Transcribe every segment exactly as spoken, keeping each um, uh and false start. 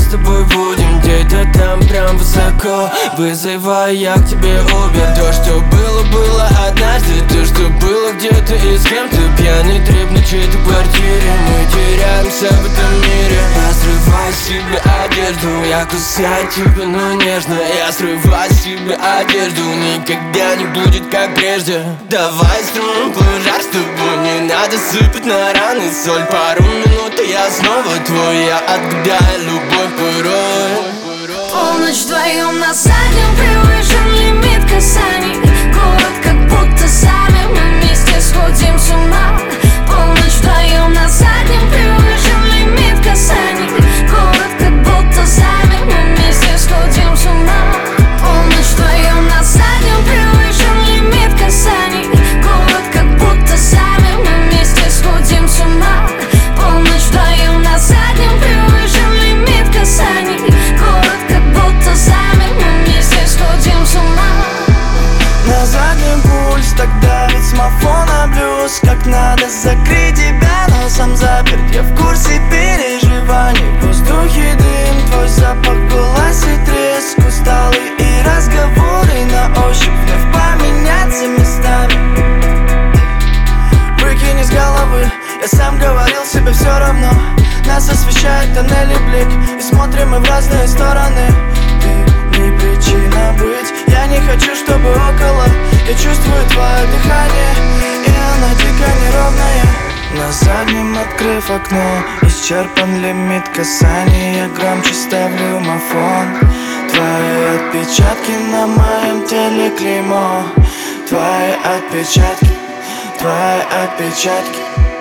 с тобой будем где-то там прям высоко. Вызывай я к тебе Uber. То, что было, было однажды. То, что было где-то и с кем-то. Пьяный трип на чьей-то квартире. Мы теряемся в этом мире. Я срываю с себя одежду. Я кусаю тебя, но нежно. Я срываю с себя одежду. Никогда не будет как прежде. Давай строим пожар с тобой. Не надо сыпать на раны соль. Пару минут и я снова твой. Я отгадаю любовь порой. Полночь вдвоем на заднем, превышен лимит касаний. Город как будто сами, мы вместе сходим с ума. Полночь вдвоем на заднем, превышен лимит касаний. Город как будто сами, мы вместе сходим с ума. Полночь вдвоем на заднем, превышен лимит касаний. Город как будто сами, мы вместе сходим с ума. Полночь вдвоем на заднем, превышен лимит касаний. Город как будто сами, мы вместе сходим с ума. На заднем пульс, тогда ведь смартфона блюз. Как надо закрыть тебя, но сам заперт. Я в курсе переживаний. В воздухе дым, твой запах, голос и треск. Усталый и разговоры на ощупь вновь поменяться местами. Выкини с головы, я сам говорил себе все равно. Нас освещает тоннели блик, и смотрим мы в разные стороны. Ты не причина быть, я не хочу, чтобы около. Я чувствую твое дыхание, и оно дико неровное. На заднем, открыв окно, исчерпан лимит касаний. Я громче ставлю мафон. Твои отпечатки на моем теле клеймо. Твои отпечатки, твои отпечатки.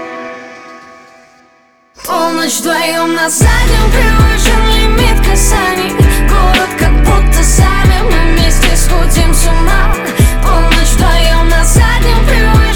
Полночь вдвоем на заднем, превышен лимит касаний. Город как будто сами, мы вместе сходим с ума. Полночь вдвоем на заднем, превышен